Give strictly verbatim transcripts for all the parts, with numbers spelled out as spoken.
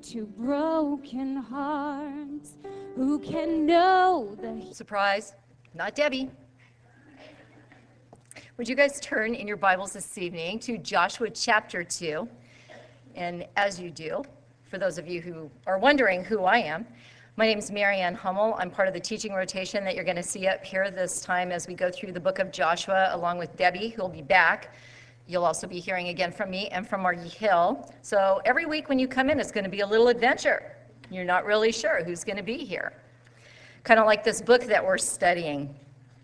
to broken hearts who can know the... Surprise, not Debbie. Would you guys turn in your Bibles this evening to Joshua chapter two? And as you do, for those of you who are wondering who I am, my name is Mary Ann Hummel. I'm part of the teaching rotation that you're going to see up here this time as we go through the book of Joshua, along with Debbie, who will be back. You'll also be hearing again from me and from Margie Hill. So every week when you come in, it's going to be a little adventure. You're not really sure who's going to be here. Kind of like this book that we're studying.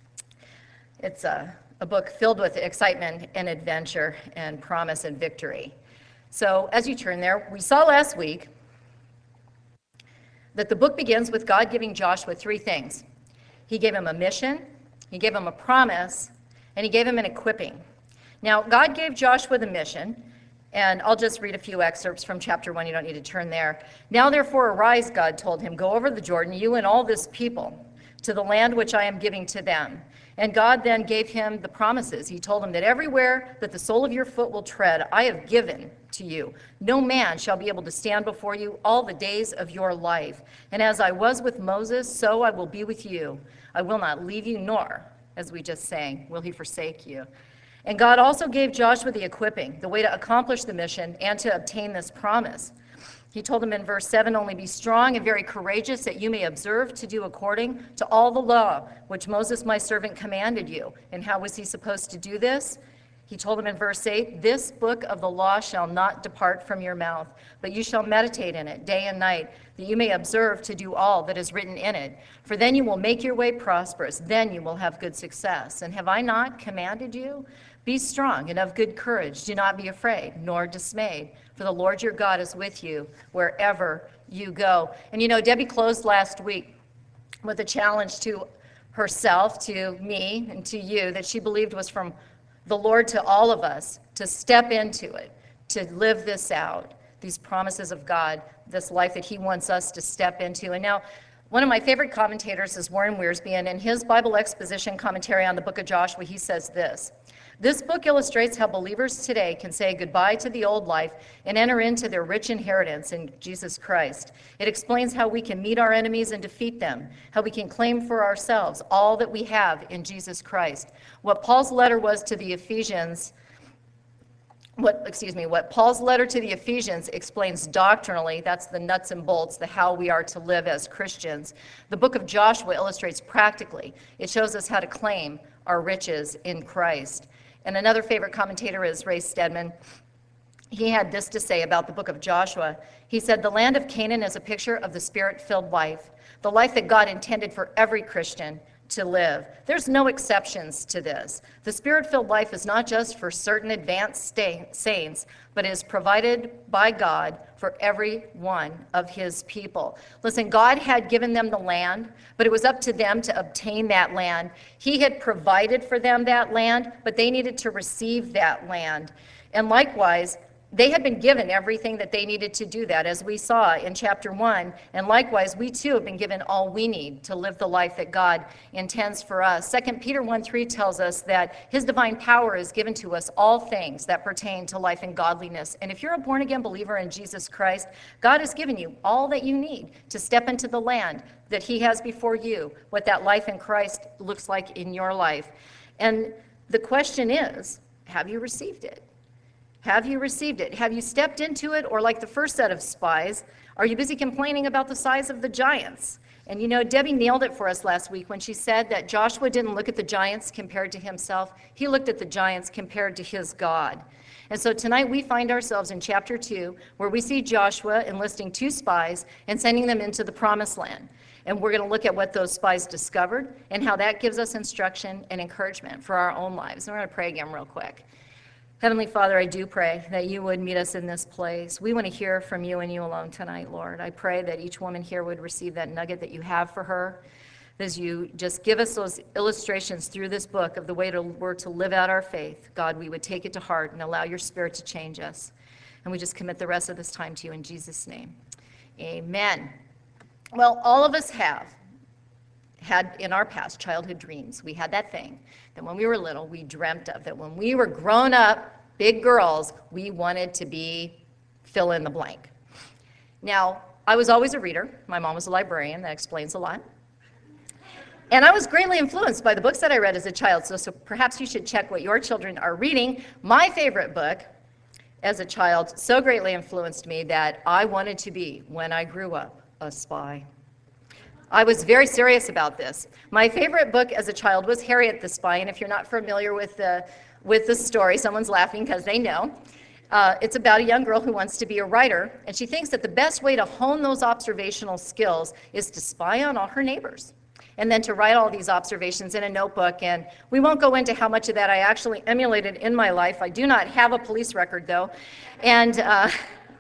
It's a, a book filled with excitement and adventure and promise and victory. So as you turn there, we saw last week that the book begins with God giving Joshua three things. He gave him a mission, he gave him a promise, and he gave him an equipping. Now, God gave Joshua the mission, and I'll just read a few excerpts from chapter one. You don't need to turn there. Now, therefore, arise, God told him, go over the Jordan, you and all this people, to the land which I am giving to them. And God then gave him the promises. He told him that everywhere that the sole of your foot will tread, I have given to you. No man shall be able to stand before you all the days of your life. And as I was with Moses, so I will be with you. I will not leave you, nor, as we just sang, will he forsake you. And God also gave Joshua the equipping, the way to accomplish the mission and to obtain this promise. He told him in verse seven, only be strong and very courageous, that you may observe to do according to all the law which Moses my servant commanded you. And how was he supposed to do this? He told him in verse eight, this book of the law shall not depart from your mouth, but you shall meditate in it day and night, that you may observe to do all that is written in it. For then you will make your way prosperous, then you will have good success. And have I not commanded you? Be strong and of good courage. Do not be afraid, nor dismayed, for the Lord your God is with you wherever you go. And you know, Debbie closed last week with a challenge to herself, to me, and to you that she believed was from the Lord to all of us to step into it, to live this out, these promises of God, this life that he wants us to step into. And now, one of my favorite commentators is Warren Wiersbe, and in his Bible exposition commentary on the book of Joshua, he says this, this book illustrates how believers today can say goodbye to the old life and enter into their rich inheritance in Jesus Christ. It explains how we can meet our enemies and defeat them, how we can claim for ourselves all that we have in Jesus Christ. What Paul's letter was to the Ephesians, what, excuse me, what Paul's letter to the Ephesians explains doctrinally, that's the nuts and bolts, the how we are to live as Christians. The book of Joshua illustrates practically. It shows us how to claim our riches in Christ. And another favorite commentator is Ray Stedman. He had this to say about the book of Joshua. He said, the land of Canaan is a picture of the spirit-filled life, the life that God intended for every Christian to live. There's no exceptions to this. The spirit-filled life is not just for certain advanced saints, but is provided by God for every one of his people. Listen, God had given them the land, but it was up to them to obtain that land. He had provided for them that land, but they needed to receive that land. And likewise, they had been given everything that they needed to do that, as we saw in chapter one. And likewise, we too have been given all we need to live the life that God intends for us. Second Peter one three tells us that his divine power is given to us all things that pertain to life and godliness. And if you're a born-again believer in Jesus Christ, God has given you all that you need to step into the land that he has before you, what that life in Christ looks like in your life. And the question is, have you received it? Have you received it? Have you stepped into it? Or like the first set of spies, are you busy complaining about the size of the giants? And you know, Debbie nailed it for us last week when she said that Joshua didn't look at the giants compared to himself. He looked at the giants compared to his God. And so tonight we find ourselves in chapter two, where we see Joshua enlisting two spies and sending them into the promised land. And we're going to look at what those spies discovered and how that gives us instruction and encouragement for our own lives. And we're going to pray again real quick. Heavenly Father, I do pray that you would meet us in this place. We want to hear from you and you alone tonight, Lord. I pray that each woman here would receive that nugget that you have for her, as you just give us those illustrations through this book of the way to, we're to live out our faith. God, we would take it to heart and allow your Spirit to change us. And we just commit the rest of this time to you in Jesus' name. Amen. Well, all of us have had in our past childhood dreams. We had that thing that when we were little, we dreamt of, that when we were grown up, big girls, we wanted to be fill in the blank. Now, I was always a reader. My mom was a librarian. That explains a lot. And I was greatly influenced by the books that I read as a child, so, so perhaps you should check what your children are reading. My favorite book as a child so greatly influenced me that I wanted to be, when I grew up, a spy. I was very serious about this. My favorite book as a child was Harriet the Spy, and if you're not familiar with the, with the story, someone's laughing because they know. Uh, it's about a young girl who wants to be a writer, and she thinks that the best way to hone those observational skills is to spy on all her neighbors, and then to write all these observations in a notebook. And we won't go into how much of that I actually emulated in my life. I do not have a police record, though. And, uh,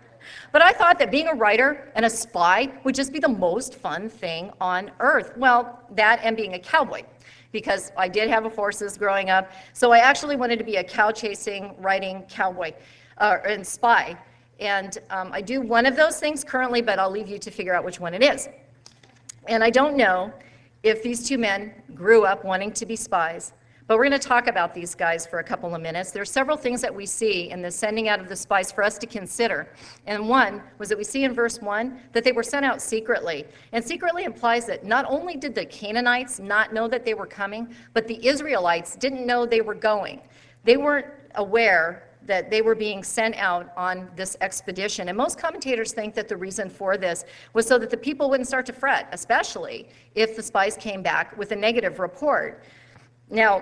but I thought that being a writer and a spy would just be the most fun thing on earth. Well, that and being a cowboy, because I did have horses growing up. So I actually wanted to be a cow-chasing, writing cowboy uh, and spy. And um, I do one of those things currently, but I'll leave you to figure out which one it is. And I don't know if these two men grew up wanting to be spies, but we're going to talk about these guys for a couple of minutes. There are several things that we see in the sending out of the spies for us to consider. And one was that we see in verse one that they were sent out secretly. And secretly implies that not only did the Canaanites not know that they were coming, but the Israelites didn't know they were going. They weren't aware that they were being sent out on this expedition. And most commentators think that the reason for this was so that the people wouldn't start to fret, especially if the spies came back with a negative report. Now,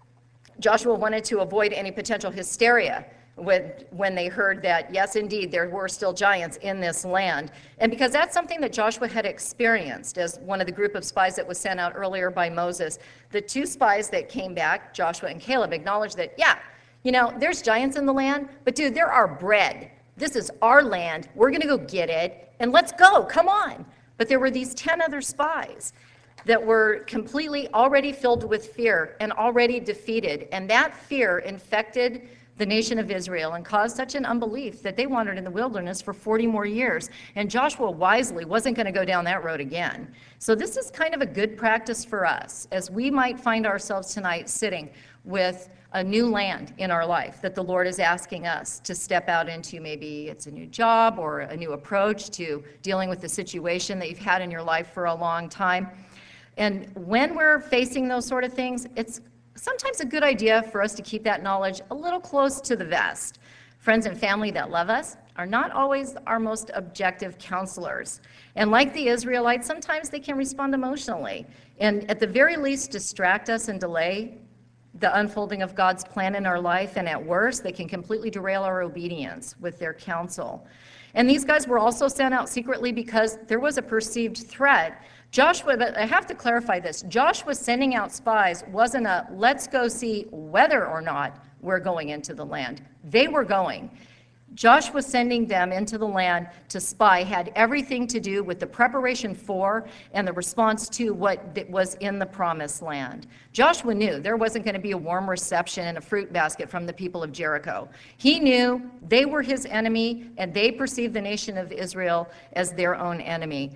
Joshua wanted to avoid any potential hysteria with, when they heard that, yes, indeed, there were still giants in this land. And because that's something that Joshua had experienced as one of the group of spies that was sent out earlier by Moses. The two spies that came back, Joshua and Caleb, acknowledged that, yeah, you know, there's giants in the land, but dude, they're our bread. This is our land. We're going to go get it, and let's go. Come on. But there were these ten other spies that were completely already filled with fear and already defeated. And that fear infected the nation of Israel and caused such an unbelief that they wandered in the wilderness for forty more years. And Joshua wisely wasn't going to go down that road again. So this is kind of a good practice for us, as we might find ourselves tonight sitting with a new land in our life that the Lord is asking us to step out into. Maybe it's a new job or a new approach to dealing with the situation that you've had in your life for a long time. And when we're facing those sort of things, it's sometimes a good idea for us to keep that knowledge a little close to the vest. Friends and family that love us are not always our most objective counselors. And like the Israelites, sometimes they can respond emotionally and at the very least distract us and delay the unfolding of God's plan in our life, and at worst, they can completely derail our obedience with their counsel. And these guys were also sent out secretly because there was a perceived threat. Joshua, but I have to clarify this, Joshua sending out spies wasn't a let's go see whether or not we're going into the land. They were going. Joshua sending them into the land to spy had everything to do with the preparation for and the response to what was in the promised land. Joshua knew there wasn't going to be a warm reception and a fruit basket from the people of Jericho. He knew they were his enemy, and they perceived the nation of Israel as their own enemy.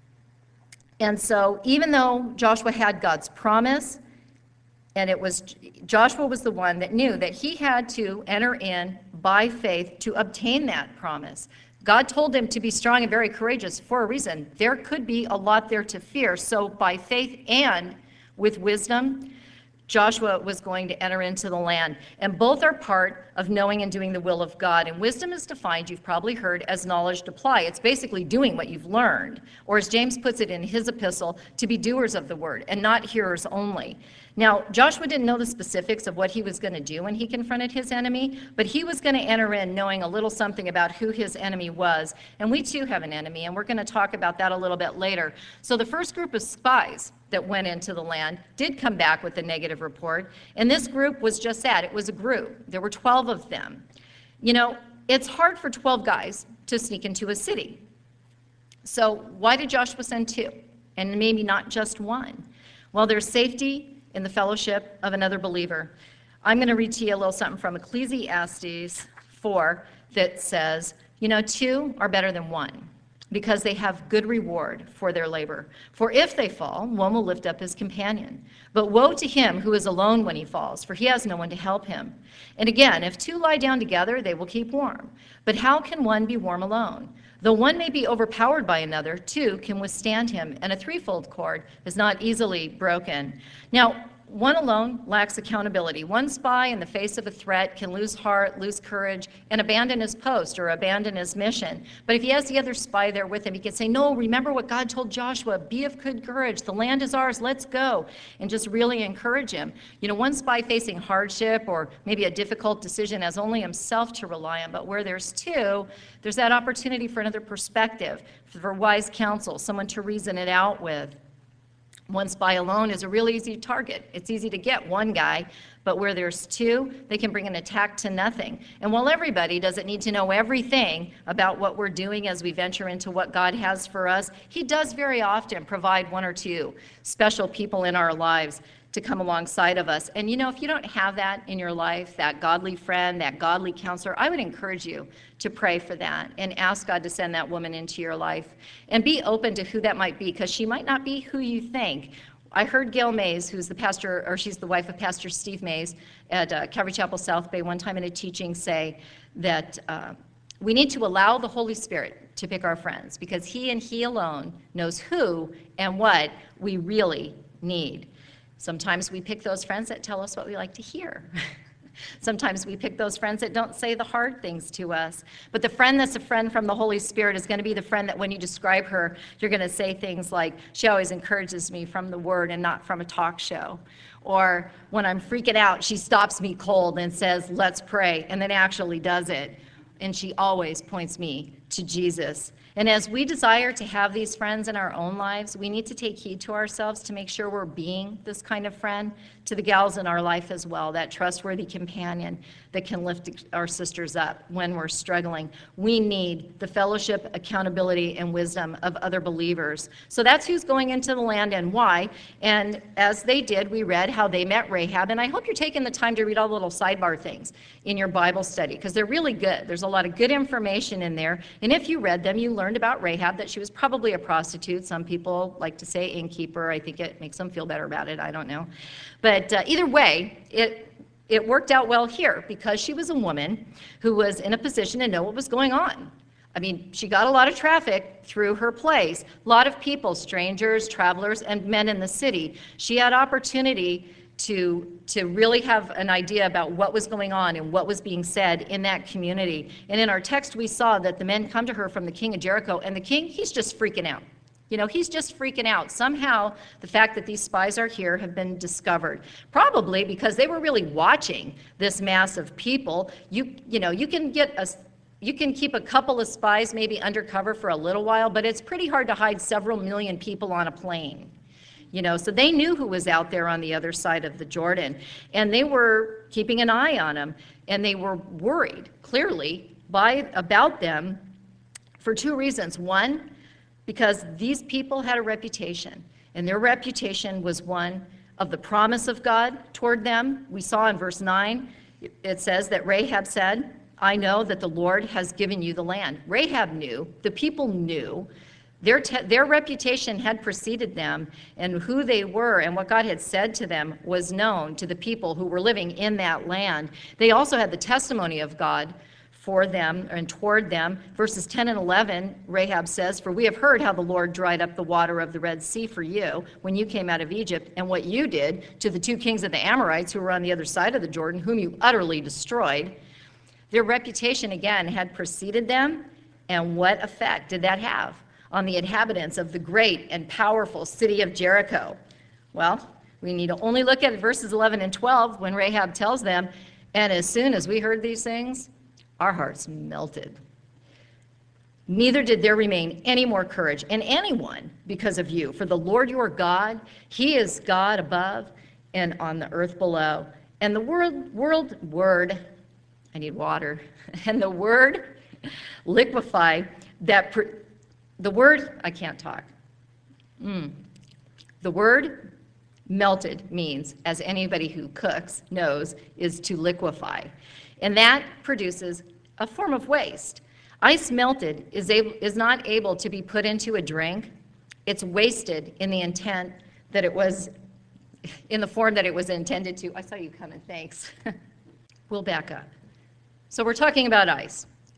And so even though Joshua had God's promise, and it was Joshua was the one that knew that he had to enter in by faith to obtain that promise. God told him to be strong and very courageous for a reason. There could be a lot there to fear. So by faith and with wisdom, Joshua was going to enter into the land. And both are part of knowing and doing the will of God. And wisdom is defined, you've probably heard, as knowledge to apply. It's basically doing what you've learned. Or as James puts it in his epistle, to be doers of the word and not hearers only. Now, Joshua didn't know the specifics of what he was going to do when he confronted his enemy, but he was going to enter in knowing a little something about who his enemy was. And we too have an enemy, and we're going to talk about that a little bit later. So the first group of spies that went into the land did come back with a negative report, and this group was just that. It was a group. There were twelve of them. You know, it's hard for twelve guys to sneak into a city. So why did Joshua send two, and maybe not just one? Well, there's safety in the fellowship of another believer. I'm going to read to you a little something from Ecclesiastes four that says, you know, two are better than one, because they have good reward for their labor. For if they fall, one will lift up his companion. But woe to him who is alone when he falls, for he has no one to help him. And again, if two lie down together, they will keep warm. But how can one be warm alone? Though one may be overpowered by another, two can withstand him, and a threefold cord is not easily broken. Now, one alone lacks accountability. One spy in the face of a threat can lose heart, lose courage, and abandon his post or abandon his mission. But if he has the other spy there with him, he can say, no, remember what God told Joshua, be of good courage, the land is ours, let's go, and just really encourage him. You know, one spy facing hardship or maybe a difficult decision has only himself to rely on, but where there's two, there's that opportunity for another perspective, for wise counsel, someone to reason it out with. One spy alone is a really easy target. It's easy to get one guy, but where there's two, they can bring an attack to nothing. And while everybody doesn't need to know everything about what we're doing as we venture into what God has for us, he does very often provide one or two special people in our lives to come alongside of us. And you know, if you don't have that in your life, that godly friend, that godly counselor, I would encourage you to pray for that and ask God to send that woman into your life. And be open to who that might be, because she might not be who you think. I heard Gail Mays, who's the pastor, or she's the wife of Pastor Steve Mays at uh, Calvary Chapel South Bay, one time in a teaching say that uh, we need to allow the Holy Spirit to pick our friends, because he and he alone knows who and what we really need. Sometimes we pick those friends that tell us what we like to hear. Sometimes we pick those friends that don't say the hard things to us. But the friend that's a friend from the Holy Spirit is going to be the friend that when you describe her, you're going to say things like, she always encourages me from the Word and not from a talk show. Or when I'm freaking out, she stops me cold and says, let's pray, and then actually does it. And she always points me to Jesus. And as we desire to have these friends in our own lives, we need to take heed to ourselves to make sure we're being this kind of friend to the gals in our life as well, that trustworthy companion that can lift our sisters up when we're struggling. We need the fellowship, accountability, and wisdom of other believers. So that's who's going into the land and why. And as they did, we read how they met Rahab. And I hope you're taking the time to read all the little sidebar things in your Bible study, because they're really good. There's a lot of good information in there. And if you read them, you learned about Rahab, that she was probably a prostitute. Some people like to say innkeeper. I think it makes them feel better about it. I don't know. But uh, either way, it It worked out well here because she was a woman who was in a position to know what was going on. I mean, she got a lot of traffic through her place, a lot of people, strangers, travelers, and men in the city. She had opportunity to, to really have an idea about what was going on and what was being said in that community. And in our text, we saw that the men come to her from the king of Jericho, and the king, he's just freaking out. You know, he's just freaking out. Somehow, the fact that these spies are here have been discovered. Probably because they were really watching this mass of people. You, you know, you can get a, you can keep a couple of spies maybe undercover for a little while, but it's pretty hard to hide several million people on a plane. You know, so they knew who was out there on the other side of the Jordan, and they were keeping an eye on them, and they were worried, clearly, by about them for two reasons. One, because these people had a reputation, and their reputation was one of the promise of God toward them. We saw in verse nine, it says that Rahab said, I know that the Lord has given you the land. Rahab knew, the people knew, their, te- their reputation had preceded them, and who they were and what God had said to them was known to the people who were living in that land. They also had the testimony of God for them and toward them. Verses ten and eleven, Rahab says, for we have heard how the Lord dried up the water of the Red Sea for you when you came out of Egypt, and what you did to the two kings of the Amorites who were on the other side of the Jordan, whom you utterly destroyed. Their reputation, again, had preceded them, and what effect did that have on the inhabitants of the great and powerful city of Jericho? Well, we need to only look at verses eleven and twelve when Rahab tells them, and as soon as we heard these things, our hearts melted. Neither did there remain any more courage in anyone because of you. For the Lord your God, he is God above and on the earth below. And the word, world, word, I need water, and the word liquefy, that, pr- the word, I can't talk. Mm. The word melted means, as anybody who cooks knows, is to liquefy. And that produces a form of waste. Ice melted is, able, is not able to be put into a drink. It's wasted in the intent that it was, in the form that it was intended to. I saw you coming, thanks. We'll back up. So we're talking about ice.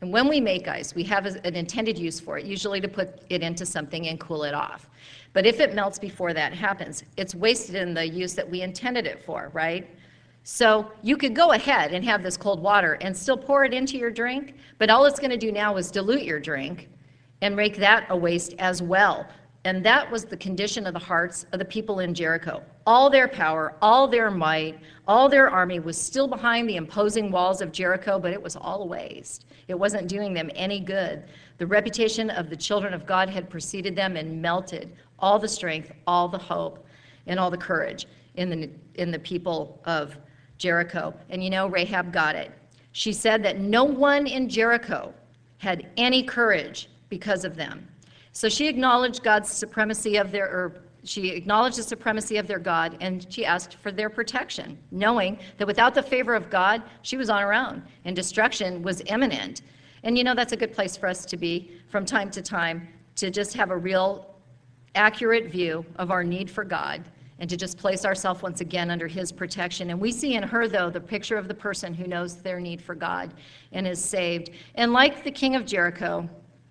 And when we make ice, we have an intended use for it, usually to put it into something and cool it off. But if it melts before that happens, it's wasted in the use that we intended it for, right? So you could go ahead and have this cold water and still pour it into your drink, but all it's going to do now is dilute your drink and make that a waste as well. And that was the condition of the hearts of the people in Jericho. All their power, all their might, all their army was still behind the imposing walls of Jericho, but it was all a waste. It wasn't doing them any good. The reputation of the children of God had preceded them and melted all the strength, all the hope, and all the courage in the, in the people of Jericho. And you know, Rahab got it. She said that no one in Jericho had any courage because of them. So she acknowledged God's supremacy of their, or she acknowledged the supremacy of their God, and she asked for their protection, knowing that without the favor of God, she was on her own, and destruction was imminent. And you know, that's a good place for us to be from time to time, to just have a real accurate view of our need for God, and to just place ourselves once again under his protection. And we see in her, though, the picture of the person who knows their need for God and is saved. And like the king of Jericho,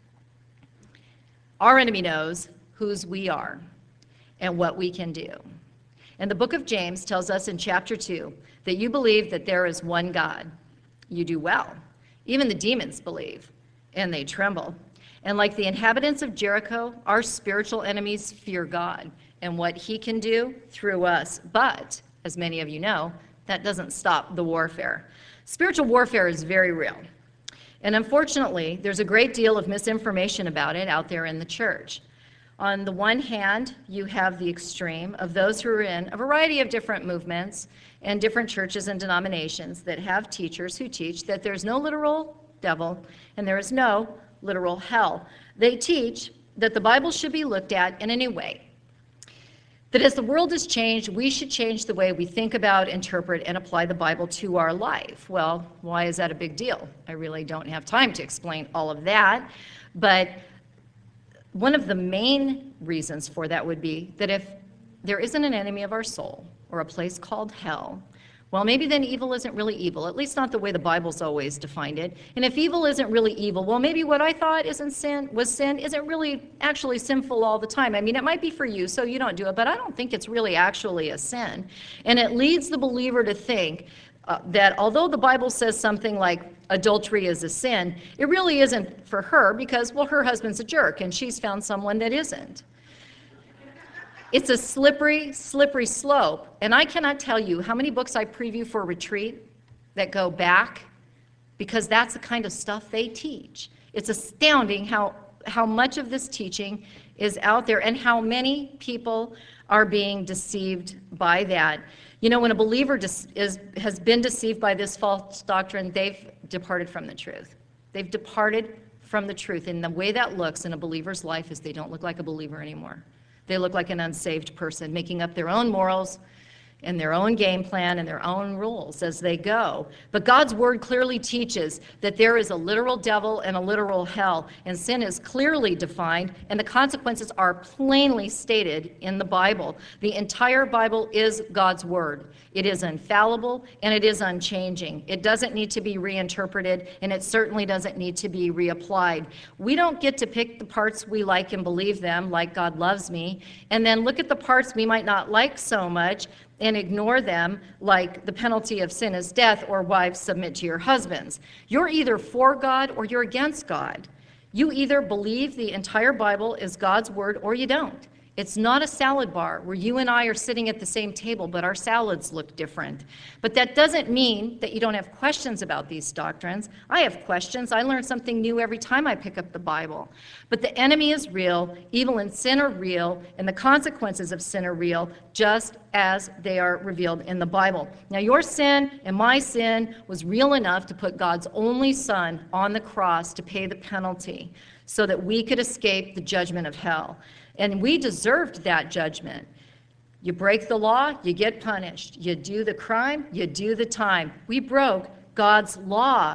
our enemy knows whose we are and what we can do. And the book of James tells us in chapter two that you believe that there is one God. You do well. Even the demons believe, and they tremble. And like the inhabitants of Jericho, our spiritual enemies fear God and what he can do through us. But, as many of you know, that doesn't stop the warfare. Spiritual warfare is very real. And unfortunately, there's a great deal of misinformation about it out there in the church. On the one hand, you have the extreme of those who are in a variety of different movements and different churches and denominations that have teachers who teach that there's no literal devil and there is no literal hell. They teach that the Bible should be looked at in a new way. That as the world has changed, we should change the way we think about, interpret, and apply the Bible to our life. Well, why is that a big deal? I really don't have time to explain all of that, but one of the main reasons for that would be that if there isn't an enemy of our soul, or a place called hell, well, maybe then evil isn't really evil, at least not the way the Bible's always defined it. And if evil isn't really evil, well, maybe what I thought isn't sin, was sin isn't really actually sinful all the time. I mean, it might be for you, so you don't do it, but I don't think it's really actually a sin. And it leads the believer to think uh, that although the Bible says something like adultery is a sin, it really isn't for her because, well, her husband's a jerk and she's found someone that isn't. It's a slippery, slippery slope. And I cannot tell you how many books I preview for retreat that go back, because that's the kind of stuff they teach. It's astounding how, how much of this teaching is out there and how many people are being deceived by that. You know, when a believer is, has been deceived by this false doctrine, they've departed from the truth. They've departed from the truth. And the way that looks in a believer's life is they don't look like a believer anymore. They look like an unsaved person, making up their own morals and their own game plan and their own rules as they go. But God's word clearly teaches that there is a literal devil and a literal hell, and sin is clearly defined, and the consequences are plainly stated in the Bible. The entire Bible is God's word. It is infallible and it is unchanging. It doesn't need to be reinterpreted, and it certainly doesn't need to be reapplied. We don't get to pick the parts we like and believe them, like God loves me, and then look at the parts we might not like so much and ignore them, like the penalty of sin is death, or wives submit to your husbands. You're either for God or you're against God. You either believe the entire Bible is God's word or you don't. It's not a salad bar where you and I are sitting at the same table, but our salads look different. But that doesn't mean that you don't have questions about these doctrines. I have questions. I learn something new every time I pick up the Bible. But the enemy is real, evil and sin are real, and the consequences of sin are real, just as they are revealed in the Bible. Now, your sin and my sin was real enough to put God's only Son on the cross to pay the penalty so that we could escape the judgment of hell. And we deserved that judgment. You break the law, you get punished. You do the crime, you do the time. We broke God's law.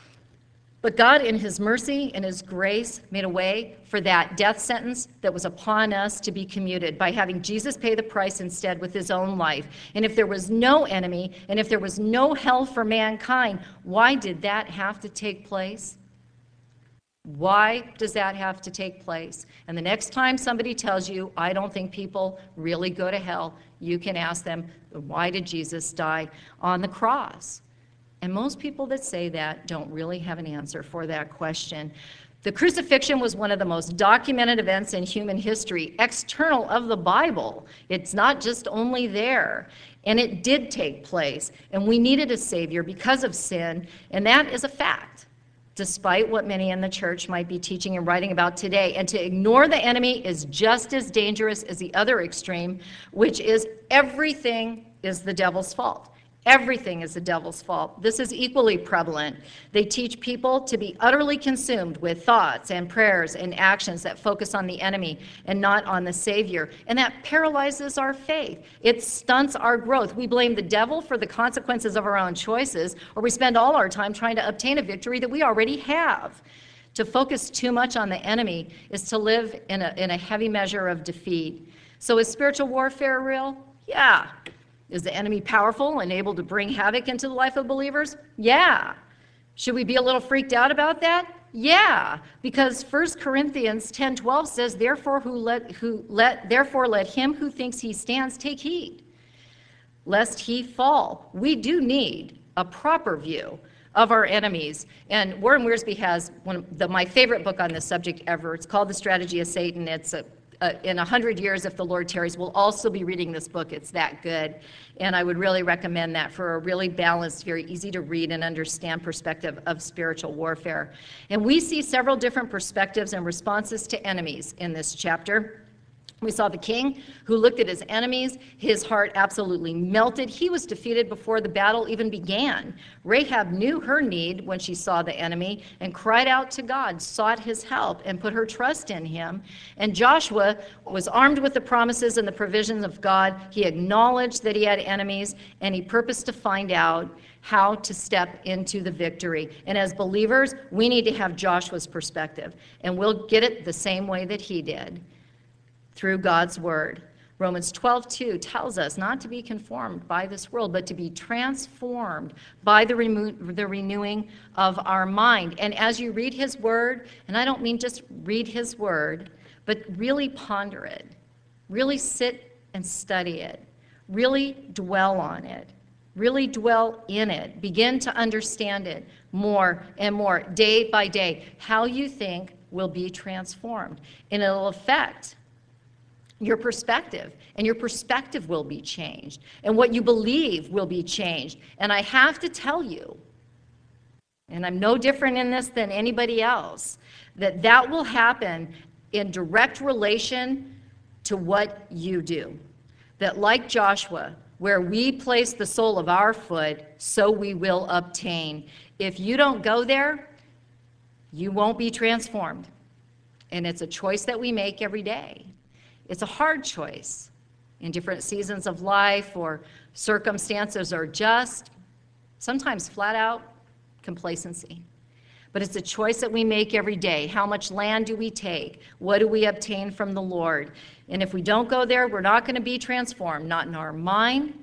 But God, in his mercy and his grace, made a way for that death sentence that was upon us to be commuted by having Jesus pay the price instead with his own life. And if there was no enemy, and if there was no hell for mankind, why did that have to take place? Why does that have to take place? And the next time somebody tells you, I don't think people really go to hell, you can ask them, why did Jesus die on the cross? And most people that say that don't really have an answer for that question. The crucifixion was one of the most documented events in human history, external of the Bible. It's not just only there. And it did take place. And we needed a Savior because of sin, and that is a fact, despite what many in the church might be teaching and writing about today. And to ignore the enemy is just as dangerous as the other extreme, which is everything is the devil's fault. Everything is the devil's fault. This is equally prevalent. They teach people to be utterly consumed with thoughts and prayers and actions that focus on the enemy and not on the Savior. And that paralyzes our faith. It stunts our growth. We blame the devil for the consequences of our own choices, or we spend all our time trying to obtain a victory that we already have. To focus too much on the enemy is to live in a, in a heavy measure of defeat. So is spiritual warfare real? Yeah. Is the enemy powerful and able to bring havoc into the life of believers? Yeah. Should we be a little freaked out about that? Yeah, because First Corinthians ten twelve says, therefore, who let, who let, therefore let him who thinks he stands take heed, lest he fall. We do need a proper view of our enemies. And Warren Wiersbe has one of the, my favorite book on this subject ever. It's called The Strategy of Satan. It's a Uh, in a hundred years, if the Lord tarries, we'll also be reading this book. It's that good. And I would really recommend that for a really balanced, very easy to read and understand perspective of spiritual warfare. And we see several different perspectives and responses to enemies in this chapter. We saw the king who looked at his enemies. His heart absolutely melted. He was defeated before the battle even began. Rahab knew her need when she saw the enemy and cried out to God, sought his help, and put her trust in him. And Joshua was armed with the promises and the provisions of God. He acknowledged that he had enemies, and he purposed to find out how to step into the victory. And as believers, we need to have Joshua's perspective, and we'll get it the same way that he did, through God's word. Romans twelve two tells us not to be conformed by this world, but to be transformed by the, remo- the renewing of our mind. And as you read his word, and I don't mean just read his word, but really ponder it, really sit and study it, really dwell on it, really dwell in it, begin to understand it more and more, day by day. How you think will be transformed, and it'll affect your perspective, and your perspective will be changed, and what you believe will be changed. And I have to tell you, and I'm no different in this than anybody else, that that will happen in direct relation to what you do. That like Joshua, where we place the sole of our foot, so we will obtain. If you don't go there, you won't be transformed. And it's a choice that we make every day. It's a hard choice in different seasons of life, or circumstances, or just sometimes flat out complacency. But it's a choice that we make every day. How much land do we take? What do we obtain from the Lord? And if we don't go there, we're not going to be transformed, not in our mind,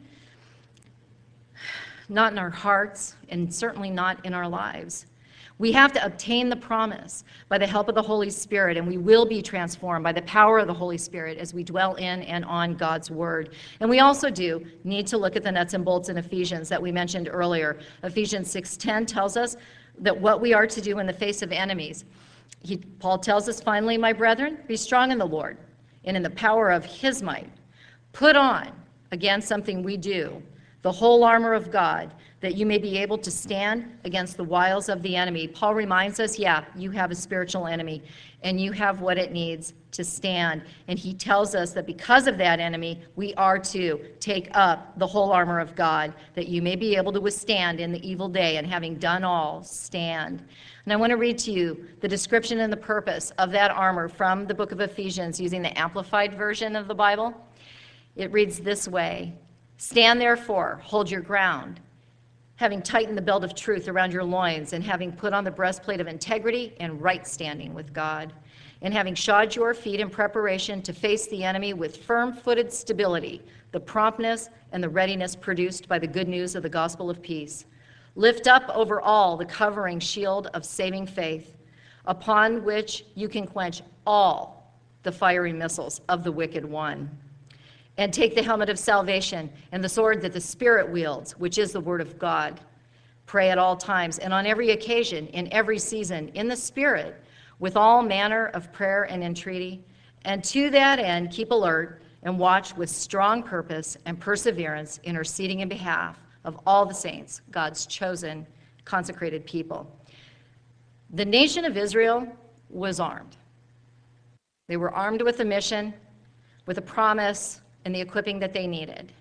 not in our hearts, and certainly not in our lives. We have to obtain the promise by the help of the Holy Spirit, and we will be transformed by the power of the Holy Spirit as we dwell in and on God's word. And we also do need to look at the nuts and bolts in Ephesians that we mentioned earlier. Ephesians six ten tells us that what we are to do in the face of enemies. He, Paul tells us, finally, my brethren, be strong in the Lord and in the power of his might. Put on, again, something we do, the whole armor of God, that you may be able to stand against the wiles of the enemy. Paul reminds us, yeah, you have a spiritual enemy, and you have what it needs to stand. And he tells us that because of that enemy, we are to take up the whole armor of God, that you may be able to withstand in the evil day, and having done all, stand. And I want to read to you the description and the purpose of that armor from the book of Ephesians using the Amplified version of the Bible. It reads this way: stand therefore, hold your ground, having tightened the belt of truth around your loins, and having put on the breastplate of integrity and right standing with God, and having shod your feet in preparation to face the enemy with firm-footed stability, the promptness and the readiness produced by the good news of the gospel of peace. Lift up over all the covering shield of saving faith, upon which you can quench all the fiery missiles of the wicked one. And take the helmet of salvation and the sword that the Spirit wields, which is the word of God. Pray at all times and on every occasion, in every season, in the Spirit, with all manner of prayer and entreaty. And to that end, keep alert and watch with strong purpose and perseverance, interceding in behalf of all the saints, God's chosen, consecrated people. The nation of Israel was armed. They were armed with a mission, with a promise, and the equipping that they needed.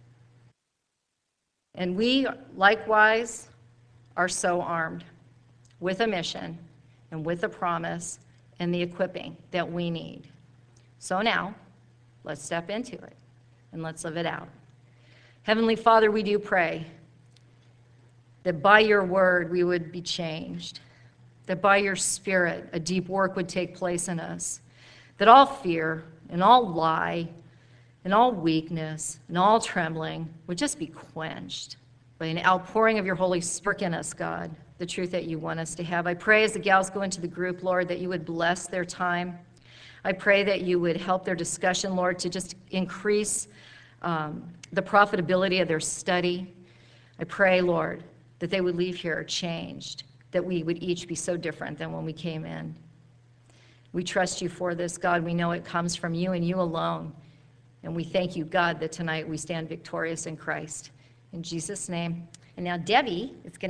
And we, likewise, are so armed with a mission and with a promise and the equipping that we need. So now, let's step into it and let's live it out. Heavenly Father, we do pray that by your word we would be changed, that by your Spirit a deep work would take place in us, that all fear and all lie and all weakness and all trembling would just be quenched by an outpouring of your Holy Spirit in us, God, the truth that you want us to have. I pray as the gals go into the group, Lord, that you would bless their time. I pray that you would help their discussion, Lord, to just increase um, the profitability of their study. I pray, Lord, that they would leave here changed, that we would each be so different than when we came in. We trust you for this, God. We know it comes from you and you alone. And we thank you, God, that tonight we stand victorious in Christ. In Jesus' name. And now Debbie is going to